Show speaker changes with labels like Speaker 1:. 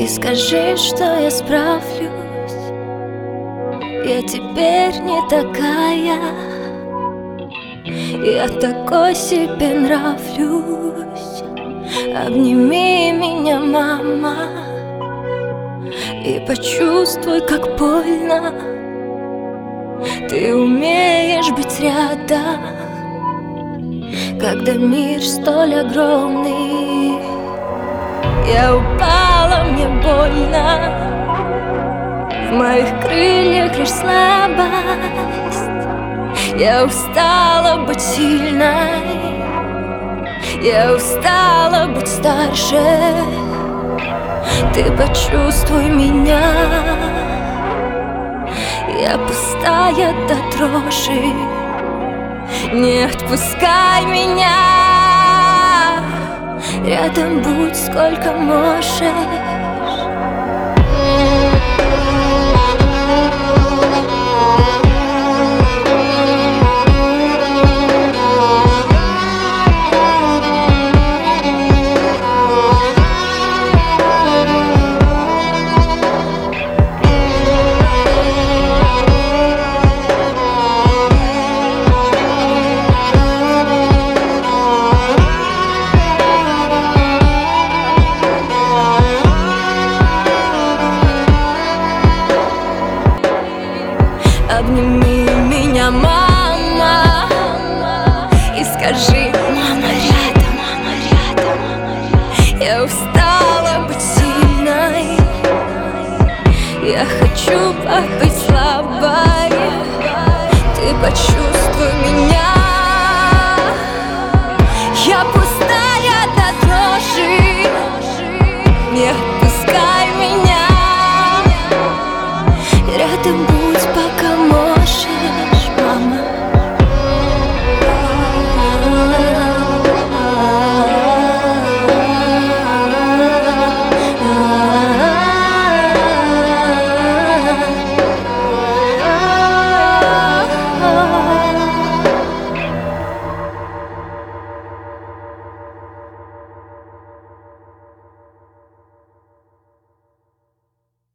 Speaker 1: И скажи, что я справлюсь. Я теперь не такая, я такой себе нравлюсь. Обними меня, мама, и почувствуй, как больно. Ты умеешь быть рядом, когда мир столь огромный. Я упала, мне больно, в моих крыльях лишь слабость. Я устала быть сильной, я устала быть старше. Ты почувствуй меня, я пустая до дрожи. Не отпускай меня, рядом будь сколько можешь. Обними меня, мама, и скажи: мама рядом, мама рядом. Я устала быть сильной, я хочу побыть слабой. Ты почувствуй меня.